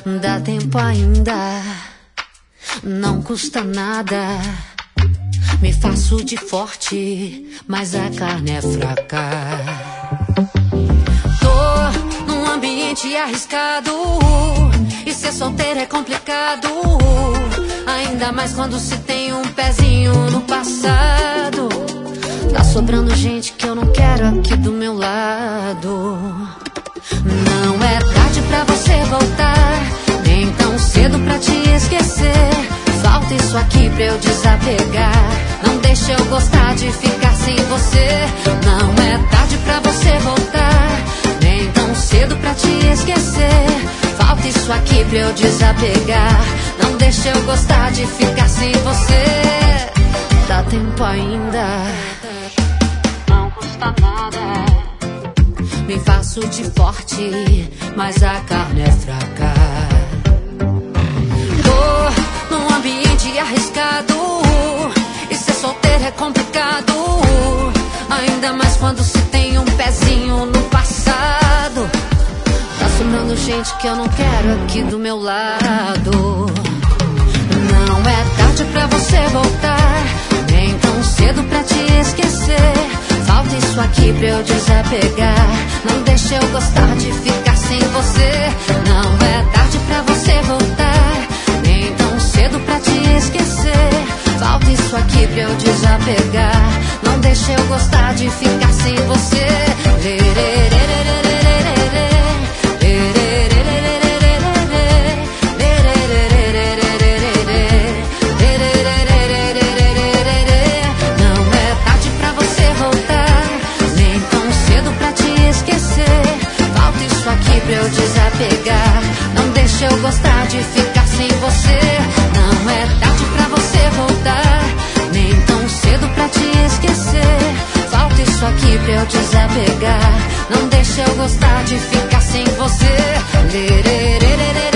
Dá tempo ainda, não custa nada. Me faço de forte, mas a carne é fraca. Tô num ambiente arriscado, e ser solteiro é complicado. Ainda mais quando se tem um pezinho no passado. Tá sobrando gente que eu não quero aqui do meu lado. Não é tarde pra você voltar, nem tão cedo pra te esquecer. Falta isso aqui pra eu desapegar. Não deixa eu gostar de ficar sem você. Não é tarde pra você voltar, nem tão cedo pra te esquecer. Falta isso aqui pra eu desapegar. Não deixa eu gostar de ficar sem você. Dá tempo ainda, não custa nada. Me faço de forte, mas a carne é fraca. Tô num ambiente arriscado, e ser solteiro é complicado. Ainda mais quando se tem um pezinho no passado. Tá sobrando gente que eu não quero aqui do meu lado. Não é tarde pra você voltar, nem tão cedo pra te esquecer. Falta isso aqui pra eu desapegar. Não deixa eu gostar de ficar sem você. Não é tarde pra você voltar, nem tão cedo pra te esquecer. Falta isso aqui pra eu desapegar. Não deixa eu gostar de ficar sem você. Pra eu desapegar, não deixa eu gostar de ficar sem você. Não é tarde pra você voltar, nem tão cedo pra te esquecer. Falta isso aqui pra eu desapegar. Não deixa eu gostar de ficar sem você.